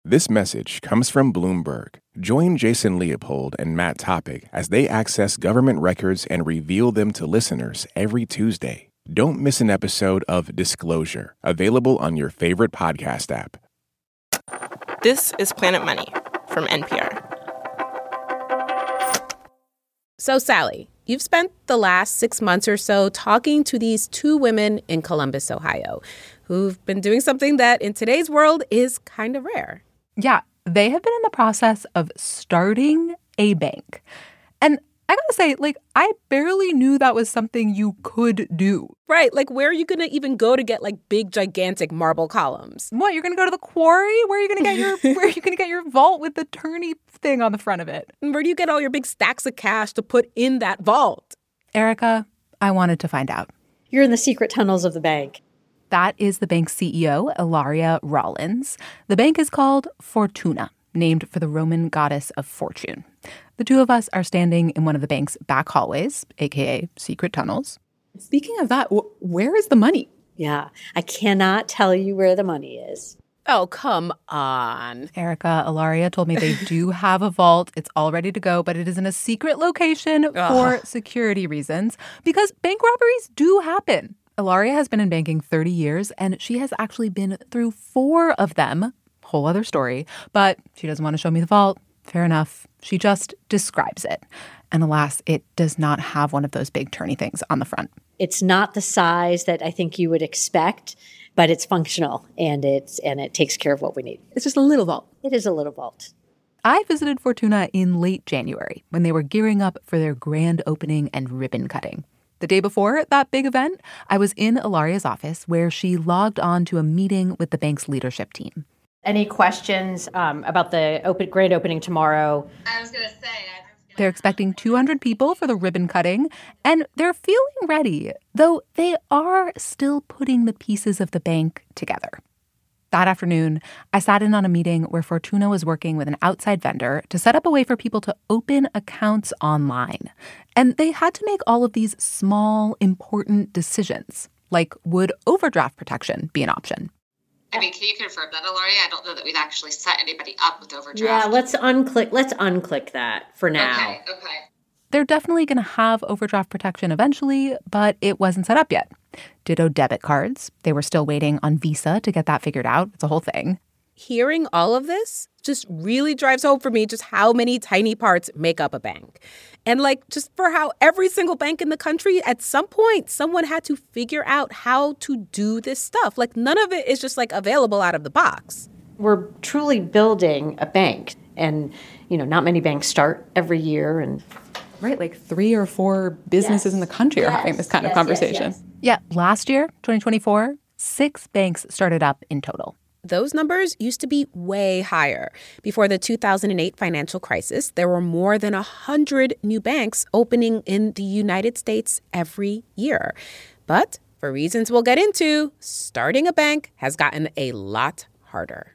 This message comes from Bloomberg. Join Jason Leopold and Matt Topic as they access government records and reveal them to listeners every Tuesday. Don't miss an episode of Disclosure, available on your favorite podcast app. This is Planet Money from NPR. So, Sally, you've spent the last 6 months or so talking to these two women in Columbus, Ohio, who've been doing something that in today's world is kind of rare. Yeah, they have been in the process of starting a bank. And I gotta say, I barely knew that was something you could do. Right, where are you gonna even go to get, big, gigantic marble columns? What, you're gonna go to the quarry? Where are you gonna get your vault with the tourney thing on the front of it? And where do you get all your big stacks of cash to put in that vault? Erica, I wanted to find out. You're in the secret tunnels of the bank. That is the bank's CEO, Ilaria Rollins. The bank is called Fortuna, named for the Roman goddess of fortune. The two of us are standing in one of the bank's back hallways, a.k.a. secret tunnels. Speaking of that, where is the money? Yeah, I cannot tell you where the money is. Oh, come on. Erica, Ilaria told me they do have a vault. It's all ready to go, but it is in a secret location for security reasons because bank robberies do happen. Ilaria has been in banking 30 years, and she has actually been through 4 of them. Whole other story. But she doesn't want to show me the vault. Fair enough. She just describes it. And alas, it does not have one of those big turny things on the front. It's not the size that I think you would expect, but it's functional, and it takes care of what we need. It's just a little vault. It is a little vault. I visited Fortuna in late January when they were gearing up for their grand opening and ribbon cutting. The day before that big event, I was in Ilaria's office where she logged on to a meeting with the bank's leadership team. Any questions about the grand opening tomorrow? I was going to say. They're expecting 200 people for the ribbon cutting, and they're feeling ready, though they are still putting the pieces of the bank together. That afternoon, I sat in on a meeting where Fortuna was working with an outside vendor to set up a way for people to open accounts online. And they had to make all of these small, important decisions, like would overdraft protection be an option? I mean, can you confirm that, Ilaria? I don't know that we've actually set anybody up with overdraft. Yeah, let's unclick that for now. Okay. They're definitely going to have overdraft protection eventually, but it wasn't set up yet. Ditto debit cards. They were still waiting on Visa to get that figured out. It's a whole thing. Hearing all of this just really drives home for me just how many tiny parts make up a bank. And just for how every single bank in the country, at some point, someone had to figure out how to do this stuff. None of it is just available out of the box. We're truly building a bank. And, not many banks start every year. And Right, 3 or 4 businesses in the country are having this kind of conversation. Yeah, last year, 2024, 6 banks started up in total. Those numbers used to be way higher. Before the 2008 financial crisis, there were more than 100 new banks opening in the United States every year. But for reasons we'll get into, starting a bank has gotten a lot harder.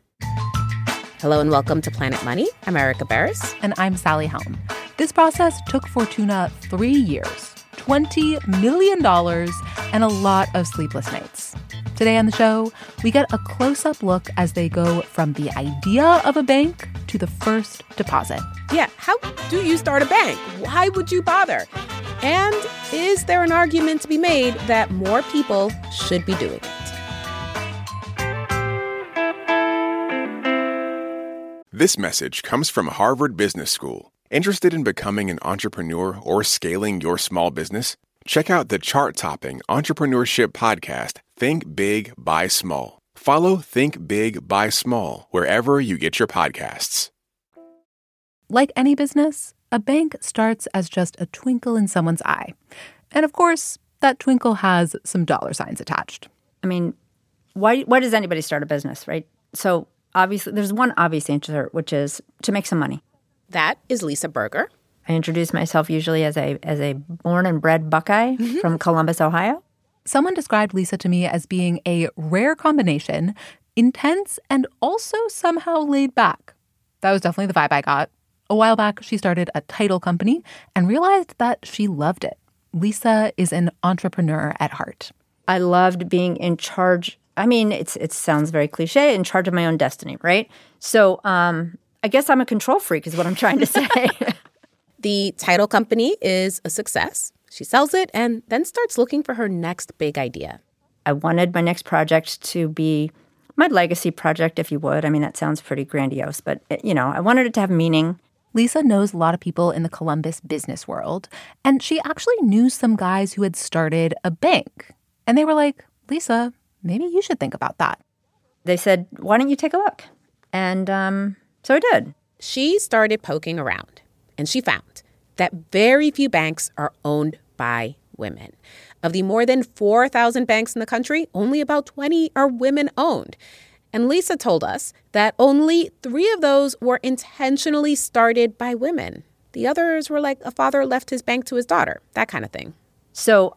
Hello and welcome to Planet Money. I'm Erica Barris. And I'm Sally Helm. This process took Fortuna 3 years, $20 million, and a lot of sleepless nights. Today on the show, we get a close-up look as they go from the idea of a bank to the first deposit. Yeah, how do you start a bank? Why would you bother? And is there an argument to be made that more people should be doing it? This message comes from Harvard Business School. Interested in becoming an entrepreneur or scaling your small business? Check out the chart-topping entrepreneurship podcast, Think Big, Buy Small. Follow Think Big, Buy Small wherever you get your podcasts. Like any business, a bank starts as just a twinkle in someone's eye. And of course, that twinkle has some dollar signs attached. I mean, why does anybody start a business, right? So obviously, there's one obvious answer, which is to make some money. That is Lisa Berger. I introduce myself usually as a born and bred Buckeye from Columbus, Ohio. Someone described Lisa to me as being a rare combination, intense and also somehow laid back. That was definitely the vibe I got. A while back, she started a title company and realized that she loved it. Lisa is an entrepreneur at heart. I loved being in charge I mean, it sounds very cliche, in charge of my own destiny, right? So I guess I'm a control freak is what I'm trying to say. The title company is a success. She sells it and then starts looking for her next big idea. I wanted my next project to be my legacy project, if you would. I mean, that sounds pretty grandiose, but, I wanted it to have meaning. Lisa knows a lot of people in the Columbus business world, and she actually knew some guys who had started a bank. And they were like, Lisa, maybe you should think about that. They said, why don't you take a look? And so I did. She started poking around, and she found that very few banks are owned by women. Of the more than 4,000 banks in the country, only about 20 are women-owned. And Lisa told us that only 3 of those were intentionally started by women. The others were like a father left his bank to his daughter, that kind of thing. So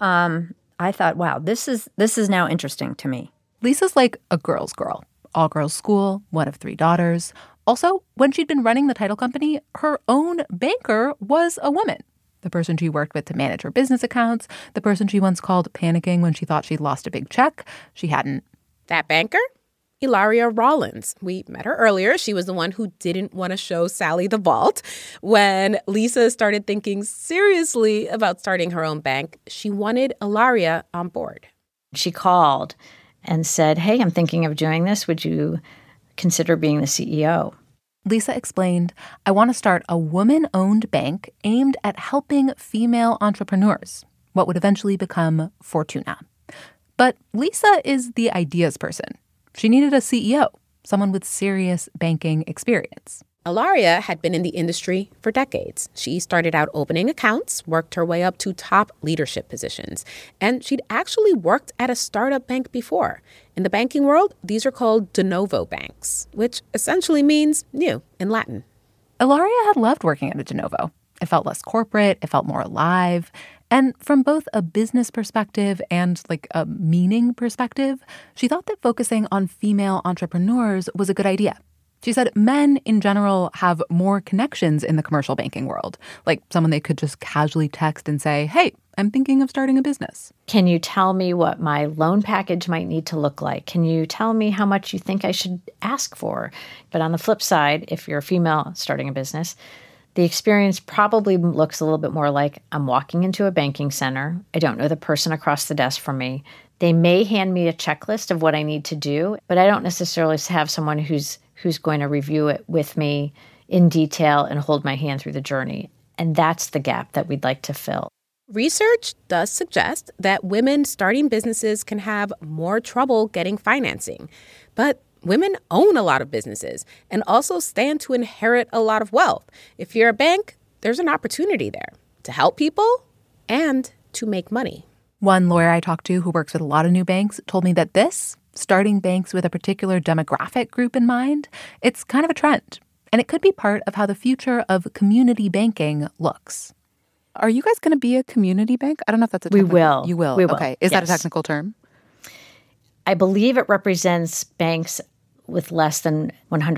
I thought, wow, this is now interesting to me. Lisa's like a girl's girl. All-girls school, one of 3 daughters. Also, when she'd been running the title company, her own banker was a woman. The person she worked with to manage her business accounts, the person she once called panicking when she thought she'd lost a big check. She hadn't. That banker? Ilaria Rollins. We met her earlier. She was the one who didn't want to show Sally the vault. When Lisa started thinking seriously about starting her own bank, she wanted Ilaria on board. She called and said, hey, I'm thinking of doing this. Would you consider being the CEO? Lisa explained, I want to start a woman-owned bank aimed at helping female entrepreneurs, what would eventually become Fortuna. But Lisa is the ideas person. She needed a CEO, someone with serious banking experience. Ilaria had been in the industry for decades. She started out opening accounts, worked her way up to top leadership positions, and she'd actually worked at a startup bank before. In the banking world, these are called de novo banks, which essentially means new in Latin. Ilaria had loved working at a de novo. It felt less corporate, it felt more alive. And from both a business perspective and like a meaning perspective, she thought that focusing on female entrepreneurs was a good idea. She said men in general have more connections in the commercial banking world, like someone they could just casually text and say, hey, I'm thinking of starting a business. Can you tell me what my loan package might need to look like? Can you tell me how much you think I should ask for? But on the flip side, if you're a female starting a business, the experience probably looks a little bit more like I'm walking into a banking center. I don't know the person across the desk from me. They may hand me a checklist of what I need to do, but I don't necessarily have someone who's going to review it with me in detail and hold my hand through the journey. And that's the gap that we'd like to fill. Research does suggest that women starting businesses can have more trouble getting financing. But women own a lot of businesses and also stand to inherit a lot of wealth. If you're a bank, there's an opportunity there to help people and to make money. One lawyer I talked to who works with a lot of new banks told me that starting banks with a particular demographic group in mind, it's kind of a trend. And it could be part of how the future of community banking looks. Are you guys going to be a community bank? I don't know if that's a technical... We will. You will? We will. Okay. Is that a technical term? I believe it represents banks with less than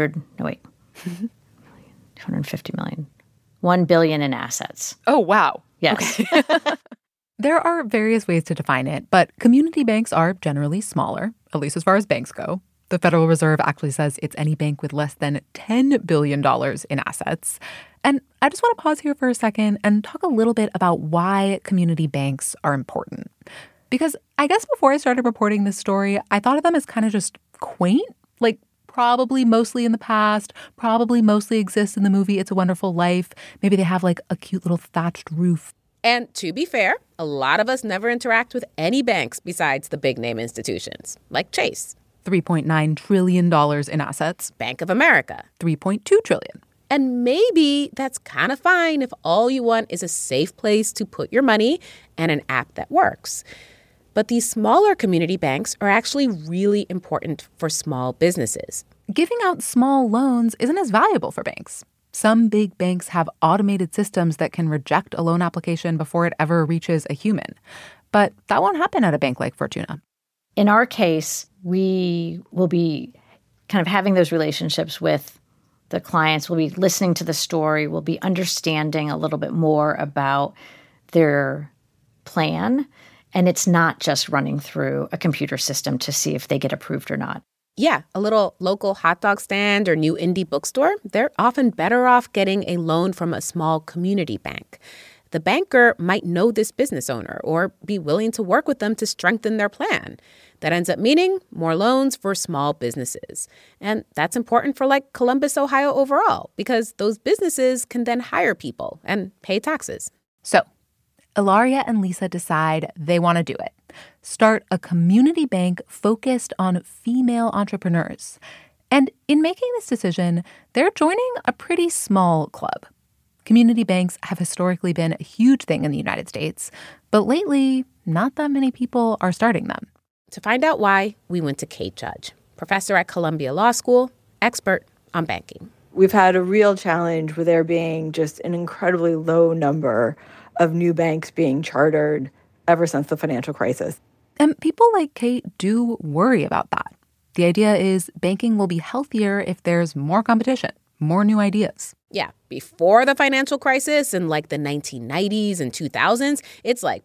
250 million. 1 billion in assets. Oh, wow. Yes. Okay. There are various ways to define it, but community banks are generally smaller, at least as far as banks go. The Federal Reserve actually says it's any bank with less than $10 billion in assets. And I just want to pause here for a second and talk a little bit about why community banks are important. Because I guess before I started reporting this story, I thought of them as kind of just quaint, like probably mostly in the past, probably mostly exist in the movie It's a Wonderful Life. Maybe they have like a cute little thatched roof. And to be fair, a lot of us never interact with any banks besides the big name institutions, like Chase. $3.9 trillion in assets. Bank of America. $3.2 trillion. And maybe that's kind of fine if all you want is a safe place to put your money and an app that works. But these smaller community banks are actually really important for small businesses. Giving out small loans isn't as valuable for banks. Some big banks have automated systems that can reject a loan application before it ever reaches a human. But that won't happen at a bank like Fortuna. In our case, we will be kind of having those relationships with the clients. We'll be listening to the story. We'll be understanding a little bit more about their plan. And it's not just running through a computer system to see if they get approved or not. Yeah, a little local hot dog stand or new indie bookstore, they're often better off getting a loan from a small community bank. The banker might know this business owner or be willing to work with them to strengthen their plan. That ends up meaning more loans for small businesses. And that's important for like Columbus, Ohio overall, because those businesses can then hire people and pay taxes. So Ilaria and Lisa decide they want to do it. Start a community bank focused on female entrepreneurs. And in making this decision, they're joining a pretty small club. Community banks have historically been a huge thing in the United States, but lately, not that many people are starting them. To find out why, we went to Kate Judge, professor at Columbia Law School, expert on banking. We've had a real challenge with there being just an incredibly low number of new banks being chartered ever since the financial crisis. And people like Kate do worry about that. The idea is banking will be healthier if there's more competition, more new ideas. Yeah, before the financial crisis in like the 1990s and 2000s, it's like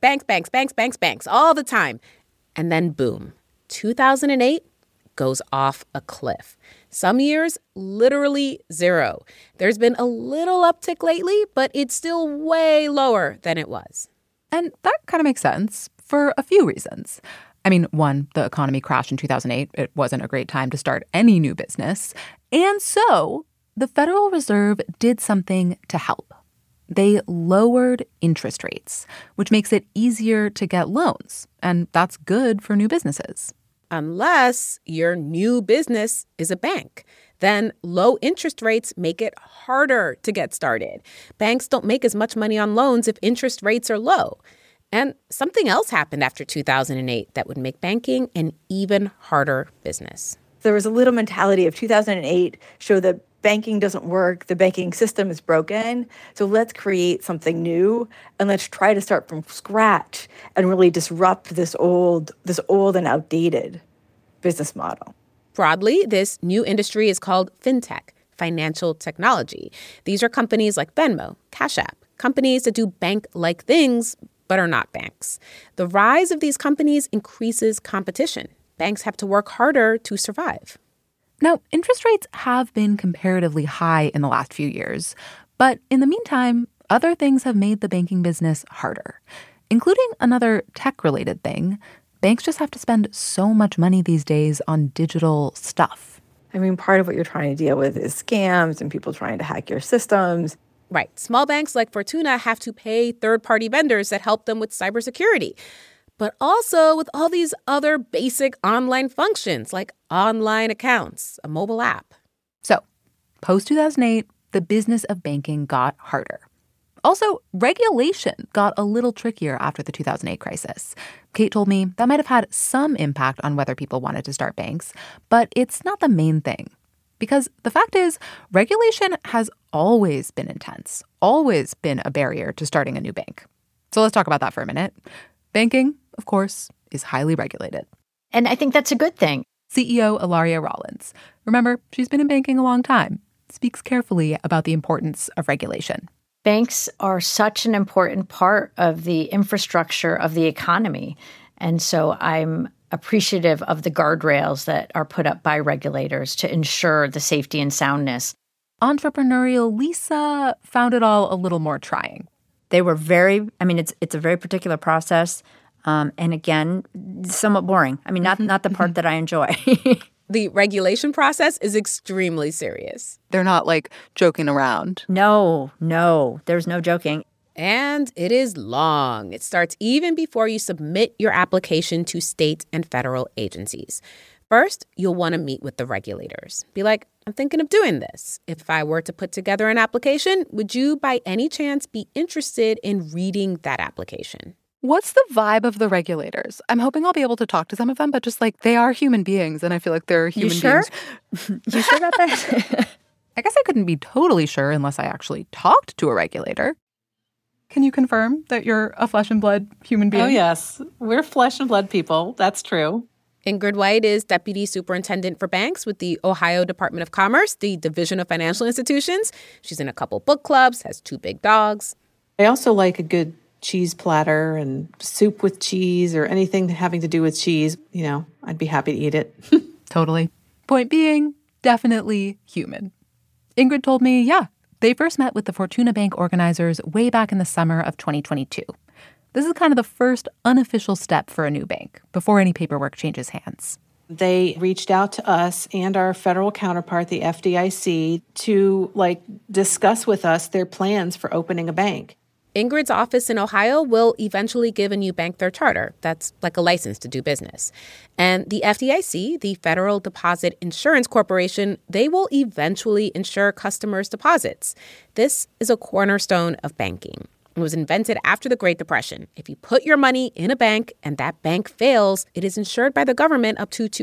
banks all the time. And then boom, 2008 goes off a cliff. Some years, literally zero. There's been a little uptick lately, but it's still way lower than it was. And that kind of makes sense for a few reasons. I mean, one, the economy crashed in 2008. It wasn't a great time to start any new business. And so the Federal Reserve did something to help. They lowered interest rates, which makes it easier to get loans. And that's good for new businesses. Unless your new business is a bank. Then low interest rates make it harder to get started. Banks don't make as much money on loans if interest rates are low. And something else happened after 2008 that would make banking an even harder business. There was a little mentality of 2008 showed that banking doesn't work, the banking system is broken, so let's create something new and let's try to start from scratch and really disrupt this old and outdated business model. Broadly, this new industry is called fintech, financial technology. These are companies like Venmo, Cash App, companies that do bank-like things but are not banks. The rise of these companies increases competition. Banks have to work harder to survive. Now, interest rates have been comparatively high in the last few years, but in the meantime, other things have made the banking business harder, including another tech-related thing. Banks just have to spend so much money these days on digital stuff. I mean, part of what you're trying to deal with is scams and people trying to hack your systems. Right. Small banks like Fortuna have to pay third-party vendors that help them with cybersecurity, but also with all these other basic online functions like online accounts, a mobile app. So, post-2008, the business of banking got harder. Also, regulation got a little trickier after the 2008 crisis. Kate told me that might have had some impact on whether people wanted to start banks, but it's not the main thing. Because the fact is, regulation has always been intense, always been a barrier to starting a new bank. So let's talk about that for a minute. Banking, of course, is highly regulated. And I think that's a good thing. CEO Ilaria Rollins. Remember, she's been in banking a long time. Speaks carefully about the importance of regulation. Banks are such an important part of the infrastructure of the economy. And so I'm appreciative of the guardrails that are put up by regulators to ensure the safety and soundness. Entrepreneurial Lisa found it all a little more trying. They were it's a very particular process. And again, somewhat boring. I mean, not the part that I enjoy. The regulation process is extremely serious. They're not like joking around. No, there's no joking. And it is long. It starts even before you submit your application to state and federal agencies. First, you'll want to meet with the regulators. Be like, I'm thinking of doing this. If I were to put together an application, would you by any chance be interested in reading that application? What's the vibe of the regulators? I'm hoping I'll be able to talk to some of them, but just like they are human beings, and I feel like they're human beings. You sure about that? I guess I couldn't be totally sure unless I actually talked to a regulator. Can you confirm that you're a flesh and blood human being? Oh, yes. We're flesh and blood people. That's true. Ingrid White is Deputy Superintendent for Banks with the Ohio Department of Commerce, the Division of Financial Institutions. She's in a couple book clubs, has 2 big dogs. I also like a good cheese platter and soup with cheese or anything having to do with cheese, I'd be happy to eat it. Totally. Point being, definitely human. Ingrid told me, yeah, they first met with the Fortuna Bank organizers way back in the summer of 2022. This is kind of the first unofficial step for a new bank before any paperwork changes hands. They reached out to us and our federal counterpart, the FDIC, to discuss with us their plans for opening a bank. Ingrid's office in Ohio will eventually give a new bank their charter. That's like a license to do business. And the FDIC, the Federal Deposit Insurance Corporation, they will eventually insure customers' deposits. This is a cornerstone of banking. It was invented after the Great Depression. If you put your money in a bank and that bank fails, it is insured by the government up to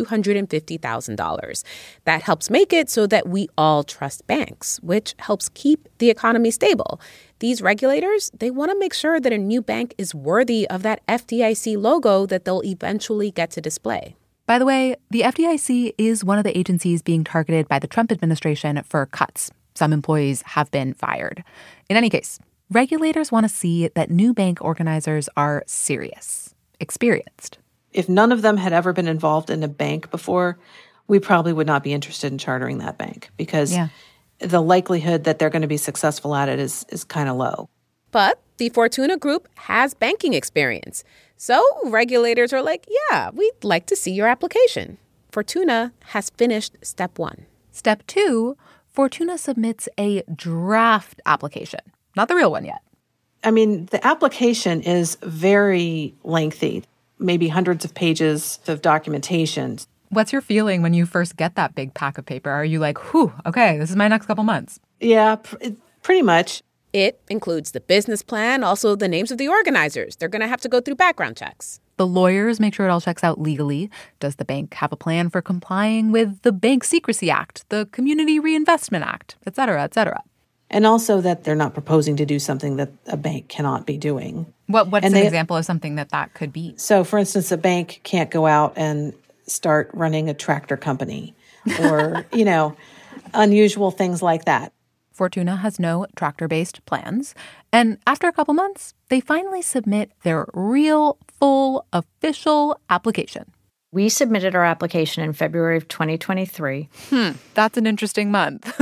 $250,000. That helps make it so that we all trust banks, which helps keep the economy stable. These regulators, they want to make sure that a new bank is worthy of that FDIC logo that they'll eventually get to display. By the way, the FDIC is one of the agencies being targeted by the Trump administration for cuts. Some employees have been fired. In any case, regulators want to see that new bank organizers are serious, experienced. If none of them had ever been involved in a bank before, we probably would not be interested in chartering that bank because the likelihood that they're going to be successful at it is kind of low. But the Fortuna Group has banking experience. So regulators are like, yeah, we'd like to see your application. Fortuna has finished step 1. Step 2, Fortuna submits a draft application. Not the real one yet. I mean, the application is very lengthy, maybe hundreds of pages of documentation. What's your feeling when you first get that big pack of paper? Are you like, whew, okay, this is my next couple months? Yeah, pretty much. It includes the business plan, also the names of the organizers. They're going to have to go through background checks. The lawyers make sure it all checks out legally. Does the bank have a plan for complying with the Bank Secrecy Act, the Community Reinvestment Act, et cetera, et cetera? And also that they're not proposing to do something that a bank cannot be doing. What's an example of something that could be? So, for instance, a bank can't go out and start running a tractor company or, unusual things like that. Fortuna has no tractor-based plans. And after a couple months, they finally submit their real, full, official application. We submitted our application in February of 2023. That's an interesting month.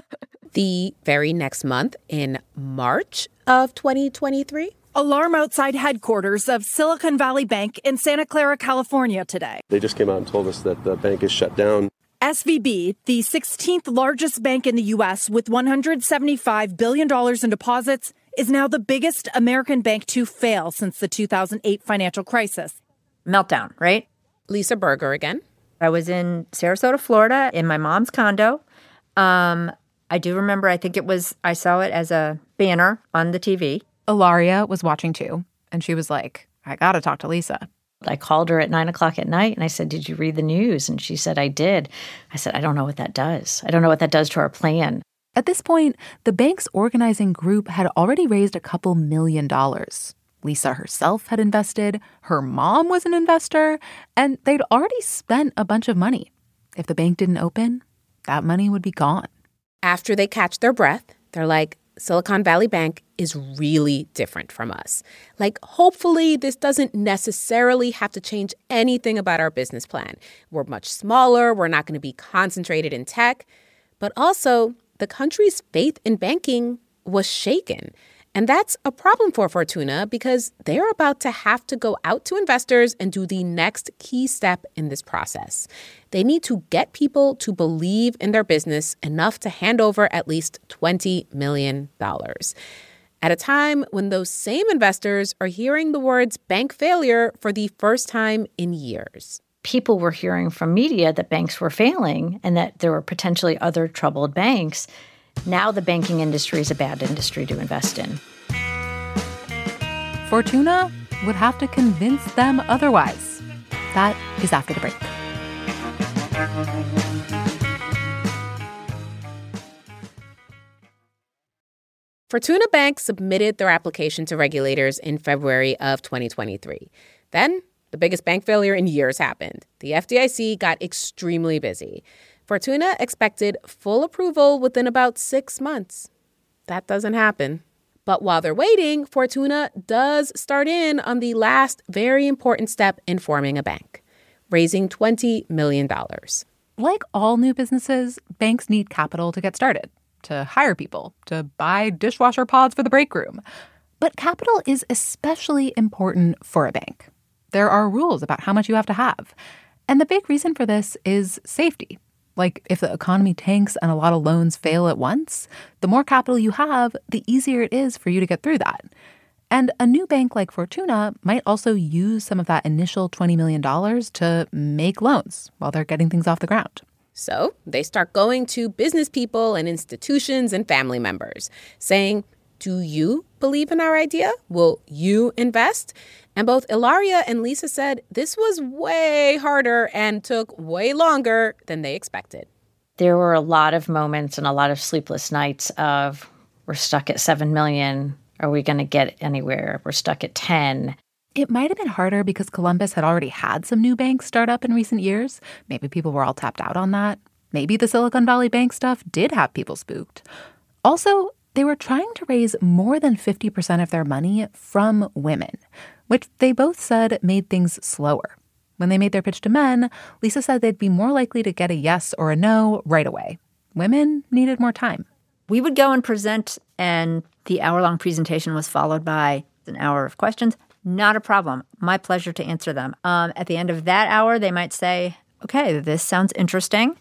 The very next month, in March of 2023, alarm outside headquarters of Silicon Valley Bank in Santa Clara, California today. They just came out and told us that the bank is shut down. SVB, the 16th largest bank in the U.S. with $175 billion in deposits, is now the biggest American bank to fail since the 2008 financial crisis. Meltdown, right? Lisa Berger again. I was in Sarasota, Florida, in my mom's condo. I do remember, I saw it as a banner on the TV. Ilaria was watching too, and she was like, I got to talk to Lisa. I called her at 9:00 at night and I said, did you read the news? And she said, I did. I said, I don't know what that does. I don't know what that does to our plan. At this point, the bank's organizing group had already raised a couple $1 million. Lisa herself had invested, her mom was an investor, and they'd already spent a bunch of money. If the bank didn't open, that money would be gone. After they catch their breath, they're like, Silicon Valley Bank is really different from us. Hopefully this doesn't necessarily have to change anything about our business plan. We're much smaller. We're not going to be concentrated in tech. But also, the country's faith in banking was shaken. And that's a problem for Fortuna because they're about to have to go out to investors and do the next key step in this process. They need to get people to believe in their business enough to hand over at least $20 million. At a time when those same investors are hearing the words bank failure for the first time in years. People were hearing from media that banks were failing and that there were potentially other troubled banks. Now the banking industry is a bad industry to invest in. Fortuna would have to convince them otherwise. That is after the break. Fortuna Bank submitted their application to regulators in February of 2023. Then, the biggest bank failure in years happened. The FDIC got extremely busy. Fortuna expected full approval within about 6 months. That doesn't happen. But while they're waiting, Fortuna does start in on the last very important step in forming a bank, raising $20 million. Like all new businesses, banks need capital to get started, to hire people, to buy dishwasher pods for the break room. But capital is especially important for a bank. There are rules about how much you have to have. And the big reason for this is safety. Like, if the economy tanks and a lot of loans fail at once, the more capital you have, the easier it is for you to get through that. And a new bank like Fortuna might also use some of that initial $20 million to make loans while they're getting things off the ground. So they start going to business people and institutions and family members, saying, do you believe in our idea? Will you invest? And both Ilaria and Lisa said this was way harder and took way longer than they expected. There were a lot of moments and a lot of sleepless nights of, we're stuck at 7 million. Are we going to get anywhere? We're stuck at 10. It might have been harder because Columbus had already had some new banks start up in recent years. Maybe people were all tapped out on that. Maybe the Silicon Valley Bank stuff did have people spooked. Also, they were trying to raise more than 50% of their money from women, which they both said made things slower. When they made their pitch to men, Lisa said they'd be more likely to get a yes or a no right away. Women needed more time. We would go and present, and the hour-long presentation was followed by an hour of questions. Not a problem. My pleasure to answer them. At the end of that hour, they might say, okay, this sounds interesting.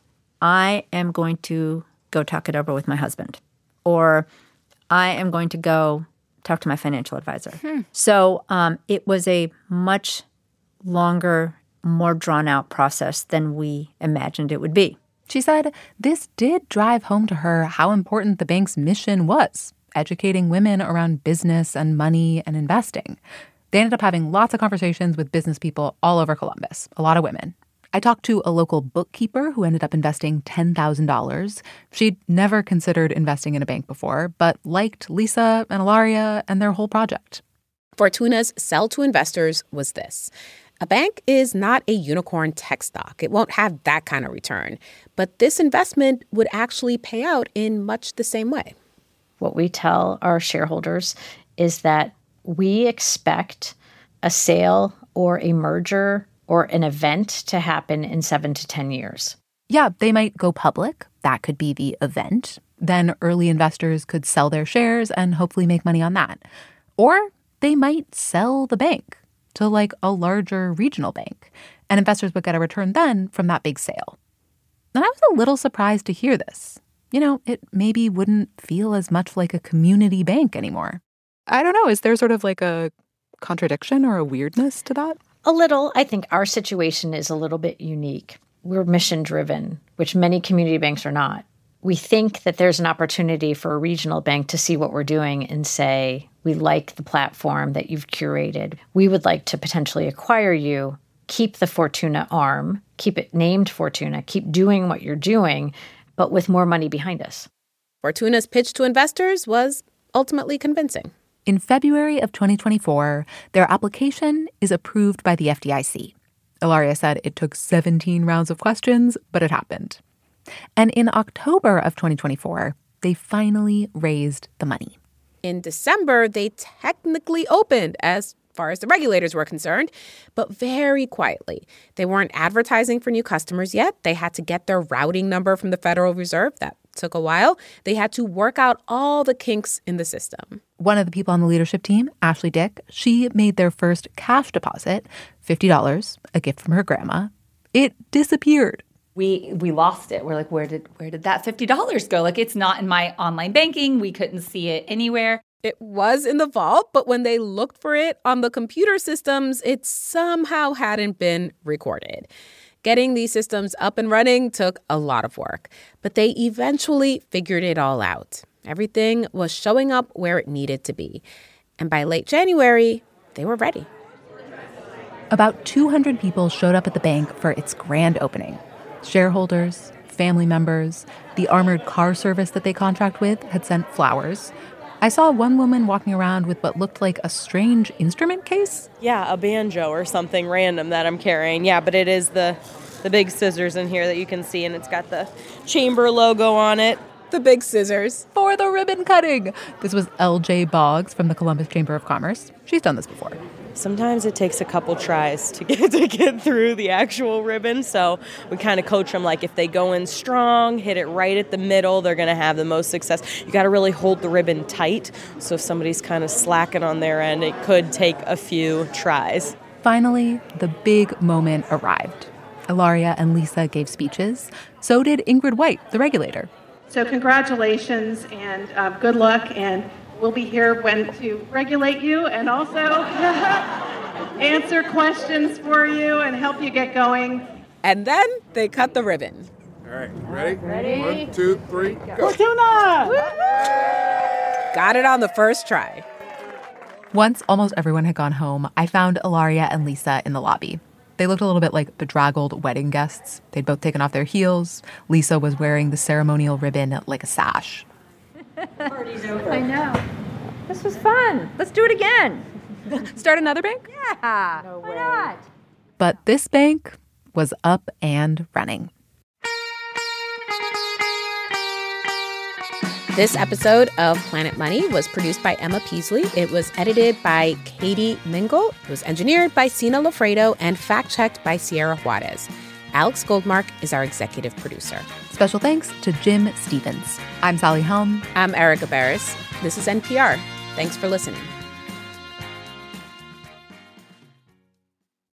I am going to go talk it over with my husband. Or I am going to go talk to my financial advisor. So it was a much longer, more drawn-out process than we imagined it would be. She said this did drive home to her how important the bank's mission was, educating women around business and money and investing. They ended up having lots of conversations with business people all over Columbus, a lot of women. I talked to a local bookkeeper who ended up investing $10,000. She'd never considered investing in a bank before, but liked Lisa and Ilaria and their whole project. Fortuna's sell to investors was this. A bank is not a unicorn tech stock. It won't have that kind of return. But this investment would actually pay out in much the same way. What we tell our shareholders is that we expect a sale or a merger or an event to happen in 7 to 10 years. Yeah, they might go public. That could be the event. Then early investors could sell their shares and hopefully make money on that. Or they might sell the bank to like a larger regional bank, and investors would get a return then from that big sale. And I was a little surprised to hear this. You know, it maybe wouldn't feel as much like a community bank anymore. I don't know. Is there sort of like a contradiction or a weirdness to that? A little. I think our situation is a little bit unique. We're mission-driven, which many community banks are not. We think that there's an opportunity for a regional bank to see what we're doing and say, we like the platform that you've curated. We would like to potentially acquire you, keep the Fortuna arm, keep it named Fortuna, keep doing what you're doing, but with more money behind us. Fortuna's pitch to investors was ultimately convincing. In February of 2024, their application is approved by the FDIC. Ilaria said it took 17 rounds of questions, but it happened. And in October of 2024, they finally raised the money. In December, they technically opened as far as the regulators were concerned, but very quietly. They weren't advertising for new customers yet. They had to get their routing number from the Federal Reserve. That took a while. They had to work out all the kinks in the system. One of the people on the leadership team, Ashley Dick, she made their first cash deposit, $50, a gift from her grandma. It disappeared. We lost it. We're like, where did that $50 go? Like, it's not in my online banking. We couldn't see it anywhere. It was in the vault, but when they looked for it on the computer systems, it somehow hadn't been recorded. Getting these systems up and running took a lot of work, but they eventually figured it all out. Everything was showing up where it needed to be. And by late January, they were ready. About 200 people showed up at the bank for its grand opening. Shareholders, family members, the armored car service that they contract with had sent flowers. I saw one woman walking around with what looked like a strange instrument case. Yeah, a banjo or something random that I'm carrying. Yeah, but it is the big scissors in here that you can see, and it's got the chamber logo on it. the big scissors. For the ribbon cutting. This was LJ Boggs from the Columbus Chamber of Commerce. She's done this before. Sometimes it takes a couple tries to get through the actual ribbon. So we kind of coach them, like if they go in strong, hit it right at the middle, they're going to have the most success. You got to really hold the ribbon tight. So if somebody's kind of slacking on their end, it could take a few tries. Finally, the big moment arrived. Ilaria and Lisa gave speeches. So did Ingrid White, the regulator. So congratulations and good luck, and we'll be here to regulate you and also answer questions for you and help you get going. And then they cut the ribbon. All right, ready? 1, 2, 3, go. Fortuna! Got it on the first try. Once almost everyone had gone home, I found Ilaria and Lisa in the lobby. They looked a little bit like bedraggled wedding guests. They'd both taken off their heels. Lisa was wearing the ceremonial ribbon like a sash. Party's over. I know. This was fun. Let's do it again. Start another bank? Yeah. No way. Why not? But this bank was up and running. This episode of Planet Money was produced by Emma Peasley. It was edited by Katie Mingle. It was engineered by Sina Lafredo and fact-checked by Sierra Juarez. Alex Goldmark is our executive producer. Special thanks to Jim Stevens. I'm Sally Helm. I'm Erica Barris. This is NPR. Thanks for listening.